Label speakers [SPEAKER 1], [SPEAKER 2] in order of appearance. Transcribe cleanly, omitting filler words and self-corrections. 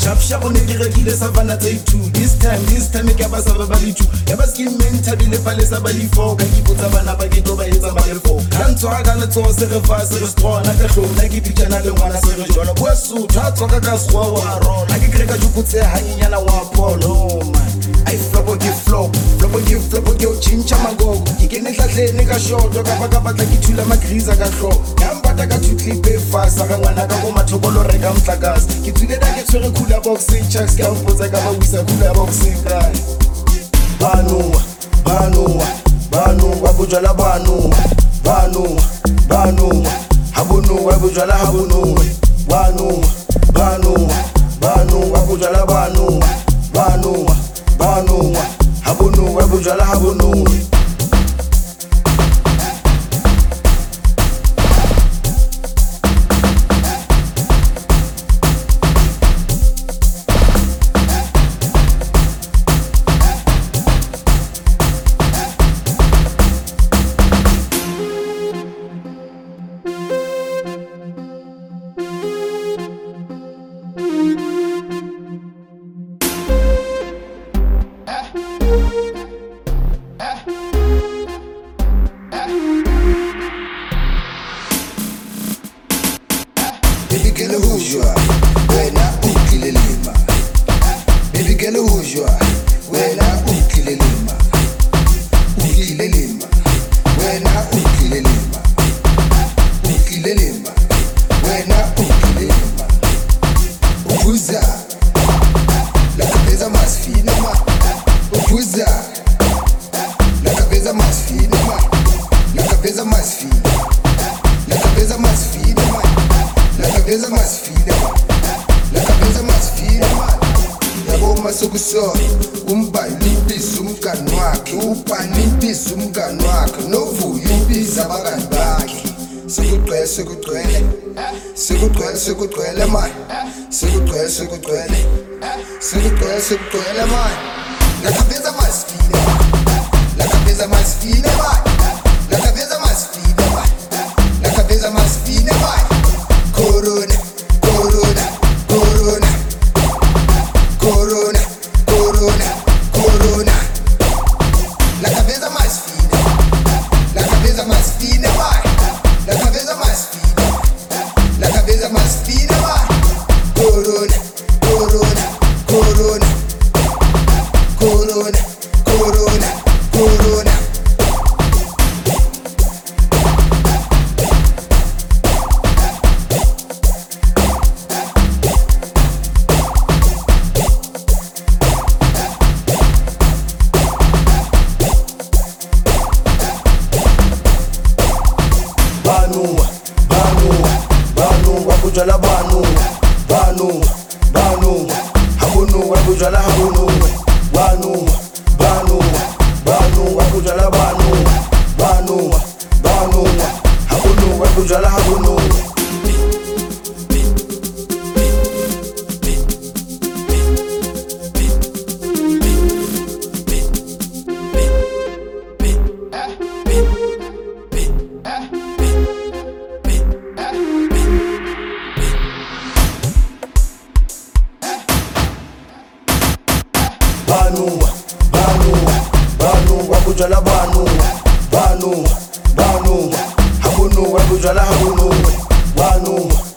[SPEAKER 1] Sharp sharp on ke rekile savana tse 2. This time ke ba sa ba le 2. Ya ba skin mentabile pale sa ba le 4. Ka ke botsa bana ba ke tlo ba etsa ba le 4. Ka ntwa ka le tso se re fa se re strong ka hlona ke pitjana le ngwana se re jona bo su tha tsoka ka swa wa rola ke kreka jukutse hanyenyana wa polo man I flopo ke ke chincha magogo ke ke netlatlene ka shoto ka batla ke thula magriza ka hlo ka mbata ka tuklipe fasa ka ngwana ka go mathokolo reka mtlakase ke tsile da ke tshwere kula boxing chucks ka mpotsa ka ba wisa kula boxing guy banu wa bujala banu habunu wa bujala habunu banu wa bujala banu habunu wa bujala habunu
[SPEAKER 2] Baby girl, who's you are? When I ukile lima. Baby girl, who's you are? When I ukile lima. Ukile lima. When I ukile lima. Ukile lima. When I ukile lima. Ukuza. La cabeza más fina ma. Ukuza. La cabeza más fina ma. La cabeza más fina. La cabeza más fina ma. La cabeza más fina, la cabeza más fina, yabo masukuso, limpisa umngani wakhe, limpisa umngani wakhe, novu limpisa abangani bakhe. Sekugcwele man, sekugcwele man. La cabeza más fina, la cabeza más fina man, la cabeza más fina man, la cabeza más fina man. Corona, corona, corona, corona, corona, corona. La cabeza más fina, la cabeza más fina, man. La cabeza más fina, la cabeza más fina, man. Corona, corona, corona, corona, corona, corona.
[SPEAKER 1] Banu wa bujala banu habunu wa bujala habunu banu wa bujala banu habunu wa bujala habunu Banu wa bujala banu habunu wa bujala habunu